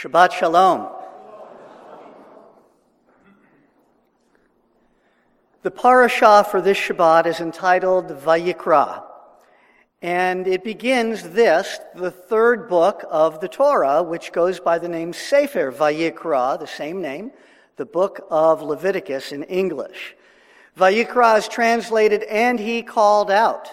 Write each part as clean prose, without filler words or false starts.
Shabbat Shalom. The parashah for this Shabbat is entitled Vayikra, and it begins the third book of the Torah, which goes by the name Sefer Vayikra, the same name, the book of Leviticus in English. Vayikra is translated, and he called out.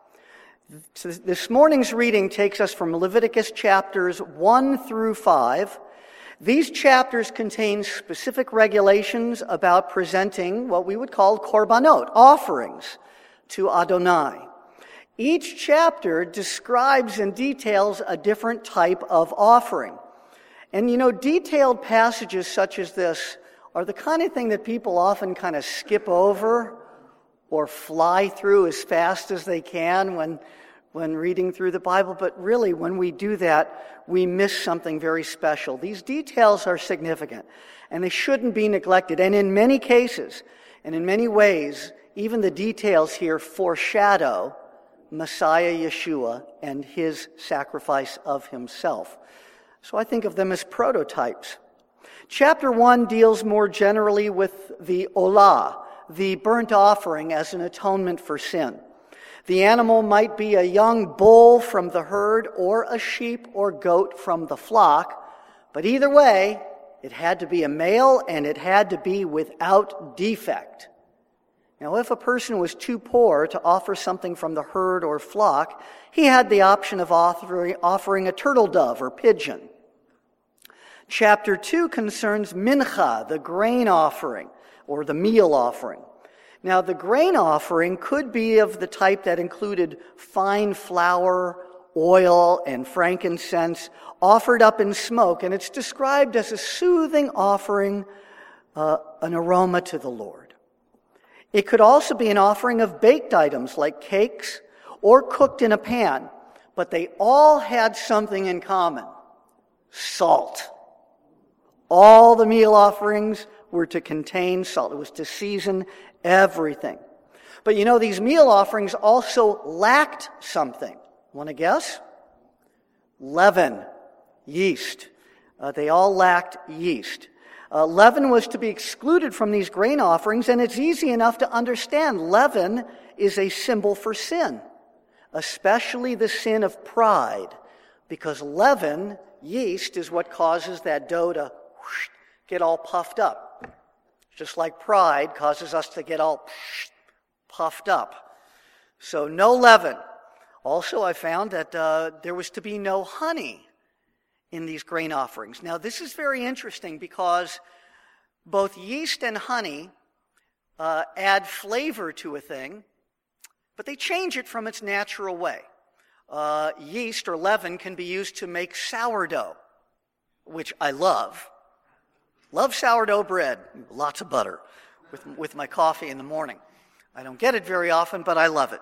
So this morning's reading takes us from Leviticus chapters 1 through 5. These chapters contain specific regulations about presenting what we would call korbanot, offerings, to Adonai. Each chapter describes and details a different type of offering. And detailed passages such as this are the kind of thing that people often kind of skip over or fly through as fast as they can when reading through the Bible. But really, when we do that, we miss something very special. These details are significant, and they shouldn't be neglected. And in many cases, and in many ways, even the details here foreshadow Messiah Yeshua and his sacrifice of himself. So I think of them as prototypes. Chapter 1 deals more generally with the olah, the burnt offering as an atonement for sin. The animal might be a young bull from the herd or a sheep or goat from the flock, but either way, it had to be a male and it had to be without defect. Now, if a person was too poor to offer something from the herd or flock, he had the option of offering a turtle dove or pigeon. Chapter 2 concerns mincha, the grain offering, or the meal offering. Now, the grain offering could be of the type that included fine flour, oil, and frankincense offered up in smoke, and it's described as a soothing offering, an aroma to the Lord. It could also be an offering of baked items like cakes or cooked in a pan, but they all had something in common: salt. All the meal offerings were to contain salt. It was to season everything. But these meal offerings also lacked something. Want to guess? Leaven, yeast. They all lacked yeast. Leaven was to be excluded from these grain offerings, and it's easy enough to understand. Leaven is a symbol for sin, especially the sin of pride, because leaven, yeast, is what causes that dough to get all puffed up. Just like pride causes us to get all puffed up. So no leaven. Also, I found that there was to be no honey in these grain offerings. Now, this is very interesting because both yeast and honey add flavor to a thing, but they change it from its natural way. Yeast or leaven can be used to make sourdough, which I love. Love sourdough bread, lots of butter, with my coffee in the morning. I don't get it very often, but I love it.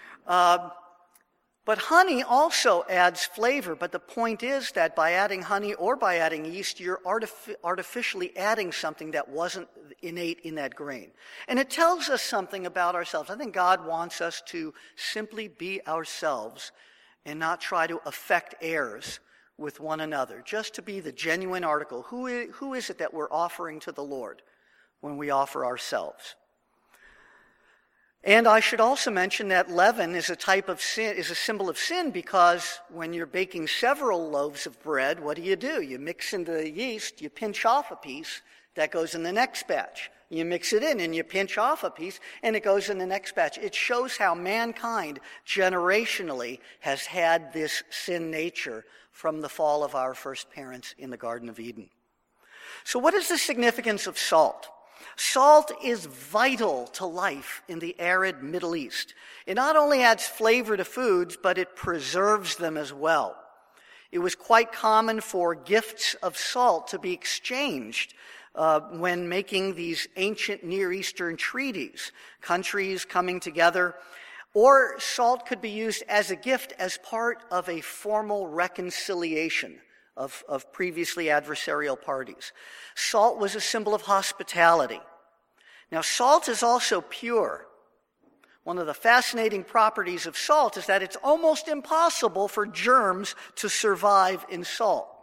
But honey also adds flavor, but the point is that by adding honey or by adding yeast, you're artificially adding something that wasn't innate in that grain. And it tells us something about ourselves. I think God wants us to simply be ourselves and not try to affect heirs with one another, just to be the genuine article. Who is it that we're offering to the Lord when we offer ourselves? And I should also mention that leaven is a type of sin, is a symbol of sin, because when you're baking several loaves of bread, what do? You mix in the yeast, you pinch off a piece, that goes in the next batch. You mix it in and you pinch off a piece and it goes in the next batch. It shows how mankind generationally has had this sin nature from the fall of our first parents in the Garden of Eden. So what is the significance of salt? Salt is vital to life in the arid Middle East. It not only adds flavor to foods, but it preserves them as well. It was quite common for gifts of salt to be exchanged when making these ancient Near Eastern treaties, countries coming together. Or salt could be used as a gift as part of a formal reconciliation of previously adversarial parties. Salt was a symbol of hospitality. Now, salt is also pure. One of the fascinating properties of salt is that it's almost impossible for germs to survive in salt.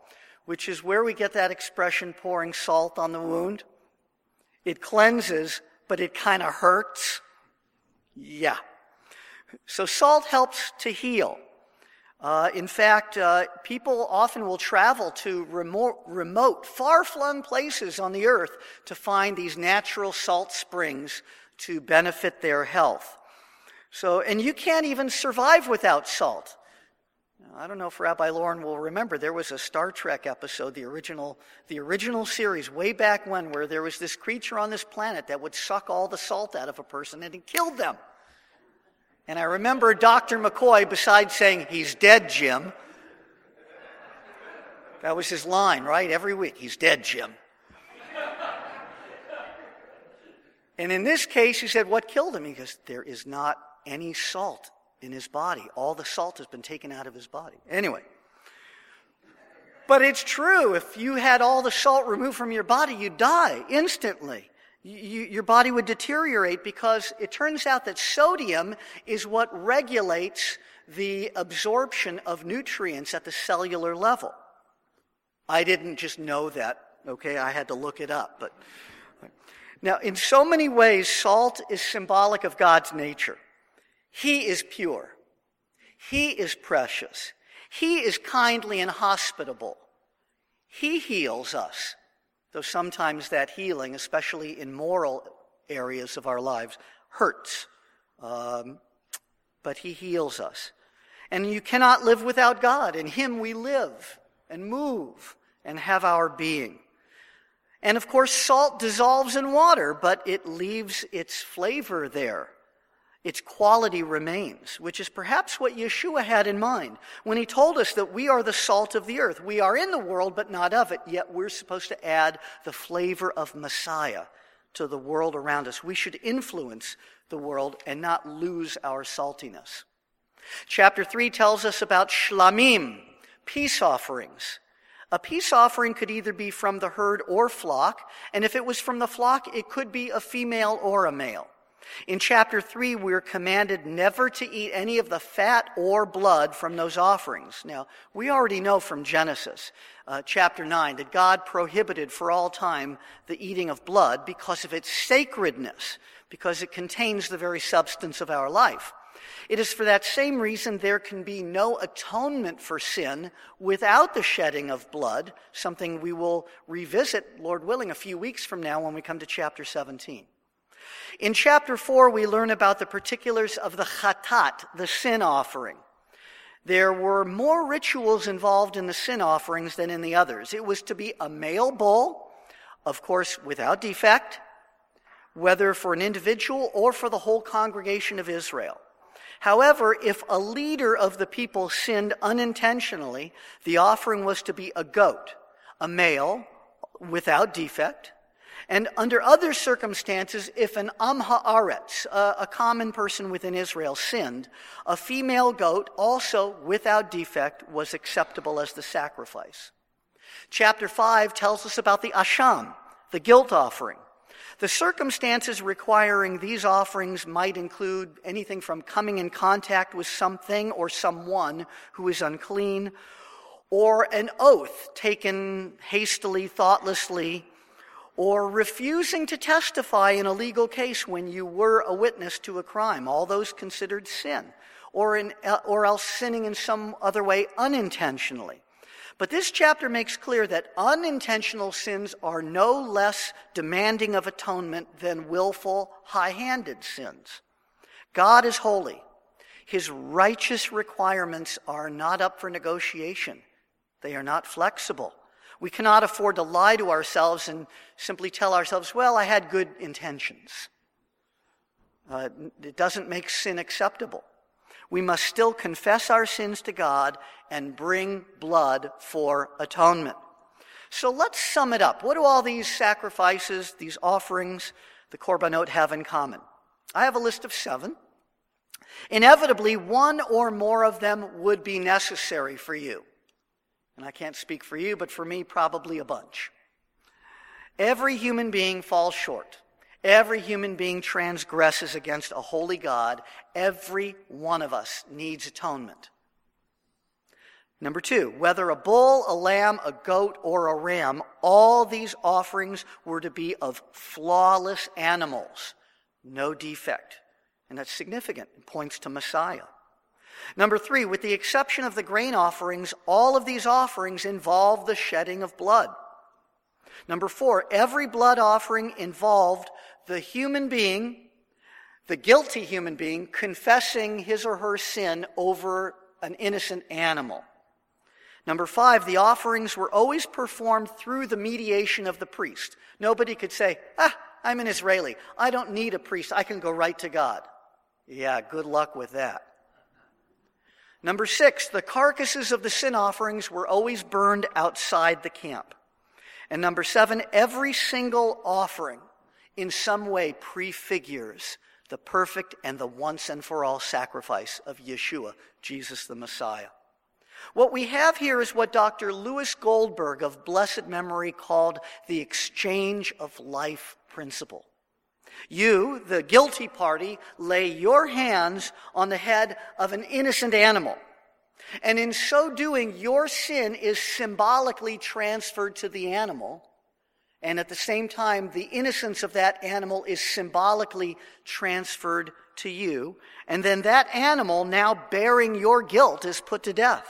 which is where we get that expression, pouring salt on the wound. It cleanses, but it kind of hurts. Yeah. So salt helps to heal. In fact, people often will travel to remote, far-flung places on the earth to find these natural salt springs to benefit their health. So, and you can't even survive without salt. I don't know if Rabbi Lauren will remember, there was a Star Trek episode, the original series, way back when, where there was this creature on this planet that would suck all the salt out of a person, and it killed them. And I remember Dr. McCoy, besides saying, "He's dead, Jim." That was his line, right? Every week, "He's dead, Jim." And in this case, he said, what killed him? He goes, there is not any salt in his body. All the salt has been taken out of his body. Anyway. But it's true. If you had all the salt removed from your body, you'd die instantly. Your body would deteriorate because it turns out that sodium is what regulates the absorption of nutrients at the cellular level. I didn't just know that, okay? I had to look it up. But now, in so many ways, salt is symbolic of God's nature. He is pure. He is precious. He is kindly and hospitable. He heals us, though sometimes that healing, especially in moral areas of our lives, hurts. But he heals us. And you cannot live without God. In him we live and move and have our being. And of course, salt dissolves in water, but it leaves its flavor there. Its quality remains, which is perhaps what Yeshua had in mind when he told us that we are the salt of the earth. We are in the world, but not of it, yet we're supposed to add the flavor of Messiah to the world around us. We should influence the world and not lose our saltiness. Chapter 3 tells us about shlamim, peace offerings. A peace offering could either be from the herd or flock, and if it was from the flock, it could be a female or a male. In chapter 3, we're commanded never to eat any of the fat or blood from those offerings. Now, we already know from Genesis, chapter 9, that God prohibited for all time the eating of blood because of its sacredness, because it contains the very substance of our life. It is for that same reason there can be no atonement for sin without the shedding of blood, something we will revisit, Lord willing, a few weeks from now when we come to chapter 17. In chapter 4, we learn about the particulars of the chatat, the sin offering. There were more rituals involved in the sin offerings than in the others. It was to be a male bull, of course, without defect, whether for an individual or for the whole congregation of Israel. However, if a leader of the people sinned unintentionally, the offering was to be a goat, a male, without defect. And under other circumstances, if an am haaretz, a common person within Israel, sinned, a female goat, also without defect, was acceptable as the sacrifice. Chapter 5 tells us about the asham, the guilt offering. The circumstances requiring these offerings might include anything from coming in contact with something or someone who is unclean, or an oath taken hastily, thoughtlessly, or refusing to testify in a legal case when you were a witness to a crime, all those considered sin, or else sinning in some other way unintentionally. But this chapter makes clear that unintentional sins are no less demanding of atonement than willful, high-handed sins. God is holy. His righteous requirements are not up for negotiation. They are not flexible. We cannot afford to lie to ourselves and simply tell ourselves, well, I had good intentions. It doesn't make sin acceptable. We must still confess our sins to God and bring blood for atonement. So let's sum it up. What do all these sacrifices, these offerings, the korbanot have in common? I have a list of 7. Inevitably, one or more of them would be necessary for you. And I can't speak for you, but for me, probably a bunch. Every human being falls short. Every human being transgresses against a holy God. Every one of us needs atonement. Number 2, whether a bull, a lamb, a goat, or a ram, all these offerings were to be of flawless animals, no defect. And that's significant. It points to Messiah. Number 3, with the exception of the grain offerings, all of these offerings involve the shedding of blood. Number 4, every blood offering involved the human being, the guilty human being, confessing his or her sin over an innocent animal. Number 5, the offerings were always performed through the mediation of the priest. Nobody could say, I'm an Israeli. I don't need a priest. I can go right to God. Yeah, good luck with that. Number 6, the carcasses of the sin offerings were always burned outside the camp. And number 7, every single offering in some way prefigures the perfect and the once and for all sacrifice of Yeshua, Jesus the Messiah. What we have here is what Dr. Louis Goldberg of blessed memory called the exchange of life principle. You, the guilty party, lay your hands on the head of an innocent animal. And in so doing, your sin is symbolically transferred to the animal. And at the same time, the innocence of that animal is symbolically transferred to you. And then that animal, now bearing your guilt, is put to death.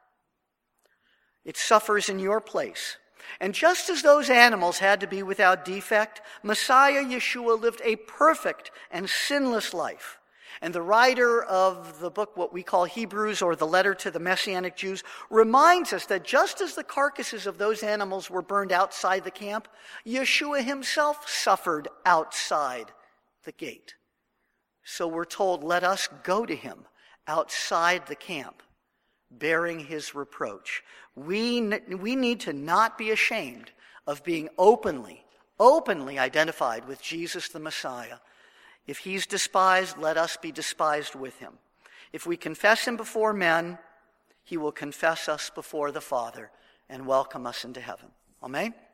It suffers in your place. And just as those animals had to be without defect, Messiah Yeshua lived a perfect and sinless life. And the writer of the book, what we call Hebrews, or the letter to the Messianic Jews, reminds us that just as the carcasses of those animals were burned outside the camp, Yeshua himself suffered outside the gate. So we're told, let us go to him outside the camp, bearing his reproach. We need to not be ashamed of being openly identified with Jesus the Messiah. If he's despised, let us be despised with him. If we confess him before men, he will confess us before the Father and welcome us into heaven. Amen?